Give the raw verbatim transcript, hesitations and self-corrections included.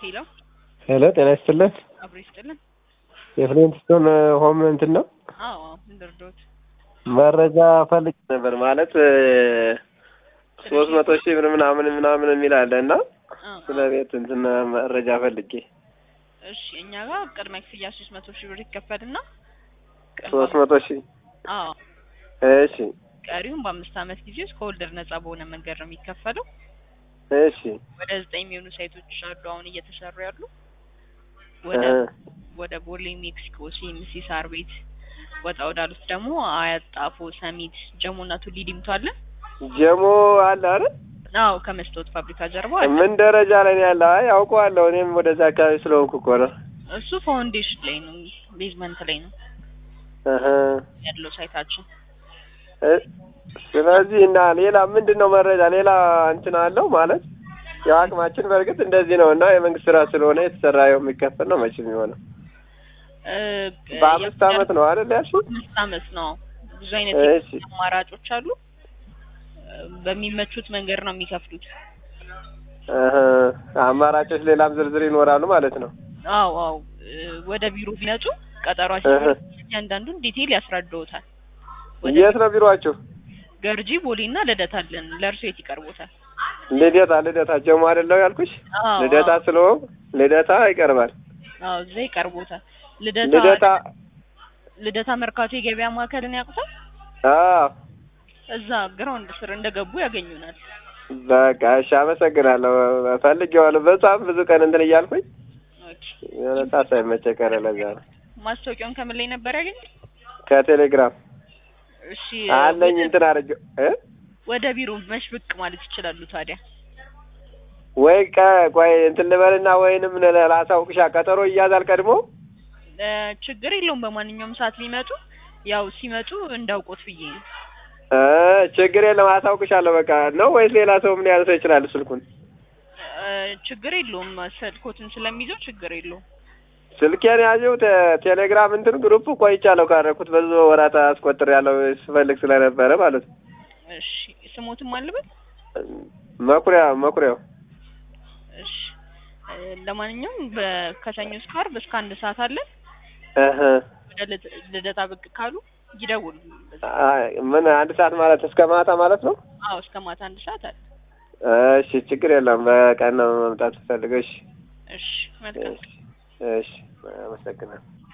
ሄሎ ሄሎ ጤና ይስጥልን። አብሮ ይስጥልን። የፍሊንትስቶን ሆም እንትን ነው? አዎ እንደርዶት መረጃ ፈልግ ነበር ማለት ሶስት መቶ ሺህ ብር ምናምን ምናምን የሚል አለ እና ስለ ቤት እንትን መረጃ ፈልጌ። እሺ እኛ ጋር ቅድመ ክፍያ ሶስት መቶ ሺህ ብር ይከፈልና ሶስት መቶ ሺህ አዎ እሺ ቀሪውን በአምስት አመት ጊዜ ውስጥ ከወለድ ነጻ በሆነ መንገድ ነው የሚከፈለው። እሺ ወደ ዘጠኝ የሚሆኑ ሳይቶች አሉ አሁን እየተሰሩ ያሉ። ወደ ወደ ቦሌ ሜክሲኮ ሲኤምሲ ሳር ቤት ወጣ ወዳሉት ደግሞ አያት ጣፎ ሰሚት ጀሞና ቱሊ ዲምቱ አለ። ጀሞ አለ አይደል? አዎ ከመስታወት ፋብሪካ ጀርባ አለ። ምን ደረጃ ላይ ነው ያለው? አይ አውቀዋለሁ እኔም ወደዛ አካባቢ ስለሆንኩ እኮ ነው። እሱ ፋውንዴሽን ላይ ነው ቤዝመንት ላይ ነው እህ ያለው ሳይታችን። ስለዚህ እና ሌላ ምንድነው መረጃ ሌላ እንትን አለው ማለት ያው አቅማችን በርግጥ እንደዚህ ነው እና የመንግስት ስራ ስለሆነ የተሰራው የሚከፈል ነው መቼም የሚሆነው በአምስት አመት ነው አይደል ያልሽው? አምስት አመት ነው። ብዙ አይነት አማራጮች አሉ። በሚመቹት መንገድ ነው የሚከፍሉት። እህ አማራጮች ሌላም ዝርዝር ይኖራሉ ማለት ነው። አዎ አዎ ወደ ቢሮ ቢመጡ ቀጠሯቸው እያንዳንዱን ዲቴል ያስረዳውታል። የት ነው ቢሮአችሁ? ገርጂ ቦሌና ልደታ አለን። ለርሶ የት ይቀርቦታል? ልደታ ልደታ ጀሞ አይደለው ያልኩሽ? ልደታ ስለሆነ ልደታ ይቀርባል። አዎ እዛ ይቀርቦታል። ልደታ ልደታ ልደታ መርካቶ የገበያ ማዕከልን ያውቁታል? አዎ እዛ ግራውንድ ስር እንደገቡ ያገኙናል። በቃ እሺ አመሰግናለሁ። ፈልጌዋለሁ በጣም ብዙ ቀን እንትን እያልኩኝ ኦኬ የሆነ ሳይመቸ ቀረ ለዛ ነው። ማስታወቂያውን ከምን ላይ ነበር ያገኘው? ከቴሌግራም። እሺ አለኝ እንትን አረጀው እ ወደ ቢሮ መሽ ብቅ ማለት ይችላሉ ታዲያ? ወይ ቆይ እንትን ልበልና ወይንም ላሳውቅሻ ቀጠሮ ይያዛል ቀድሞ? ችግር የለውም በማንኛውም ሰዓት ሊመጡ ያው ሲመጡ እንዳውቁት ብዬ ነው። እ ችግር የለም አሳውቅሻለሁ በቃ ነው ወይስ ሌላ ሰው ምን ያነሳው ይችላል ስልኩን? ችግር የለውም ስልኮትን ስለሚይዘው ችግር የለውም። ስልኬን ያዘው ቴሌግራም እንትን ግሩፕ ቆይቻለሁ ካረኩት ብዙ ወራት አስቆጥሬያለሁ ስፈልግ ስለነበረ ማለት ነው። እሺ ስሞትም አለበት? መኩሪያ መኩሪያው። እሺ ለማንኛውም ከሰኞ እስከ ዓርብ እስከ አንድ ሰዓት አለ። እህ ወደ ልደታ ብቅ ካሉ ይደውሉ። አይ ምን አንድ ሰዓት ማለት እስከ ማታ ማለት ነው? አዎ እስከ ማታ አንድ ሰዓት አለ። እሺ ችግር የለም በቀን ነው መምጣት ፈልገሽ። እሺ መልካም እሺ አመሰግናለሁ።